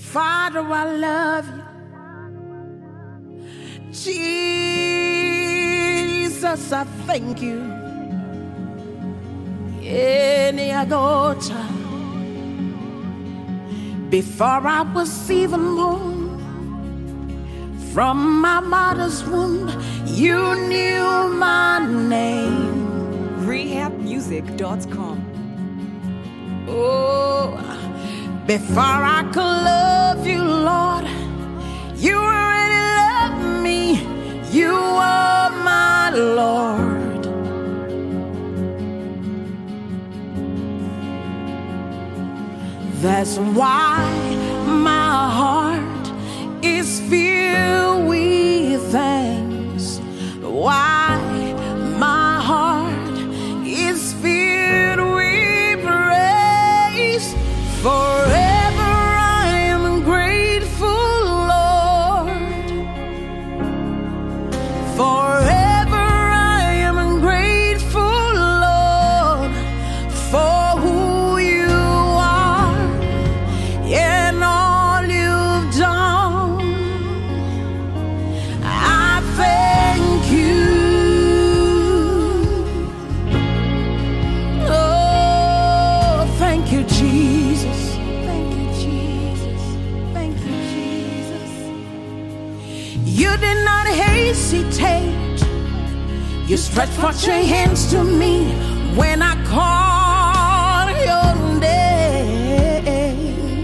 Father, I love you. Jesus, I thank you. Before I was even born, from my mother's womb, you knew my name. Rehabmusic.com. Oh, before I could love you, Lord, you already loved me. You are my Lord. That's why my heart is filled with thanks. Why my heart is filled with praise. Forever I am grateful, Lord. Forever I am grateful, Lord, for who you are and all you've done. I thank you. Oh, thank you, Jesus. Thank you, Jesus. Thank you, Jesus. You did not hesitate. You stretched forth your hands to me when I called your name.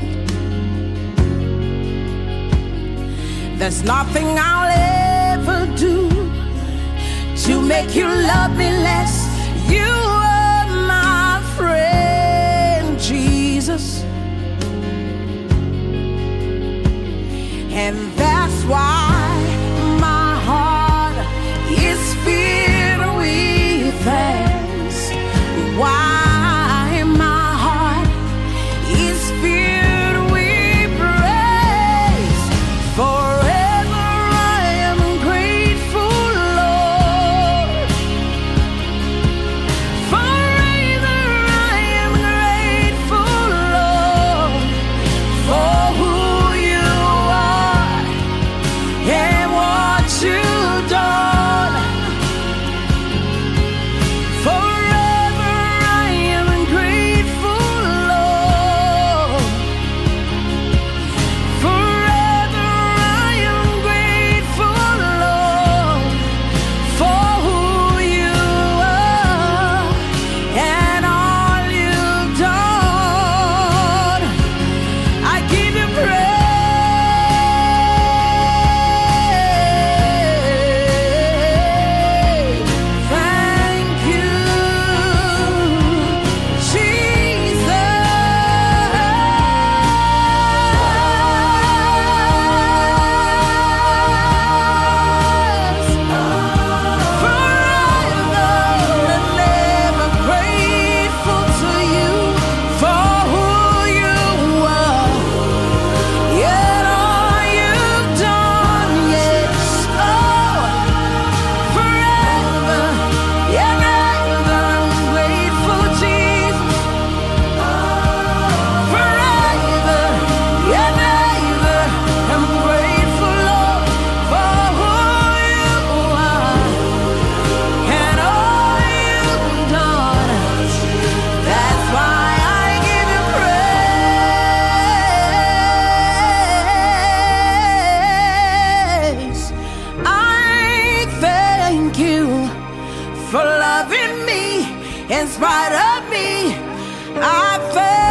There's nothing I'll ever do to make you love me less. You are my friend, Jesus. And that's why my heart is filled with thanks. Why my heart is filled with praise. Forever I am grateful, Lord. Forever I am grateful, Lord, for who you are and what you've done. Forever I am grateful, Lord. Forever I am grateful, Lord, for who you are and all you've done. I give you praise. Thank you, Jesus. Forever and ever grateful to you for who you are. Yet all you've done, yes, oh, forever and ever I'm grateful, Jesus. Forever and ever I'm grateful, Lord, for who you are and all you've done. That's why I give you praise. I thank you for loving me in spite of me. I thank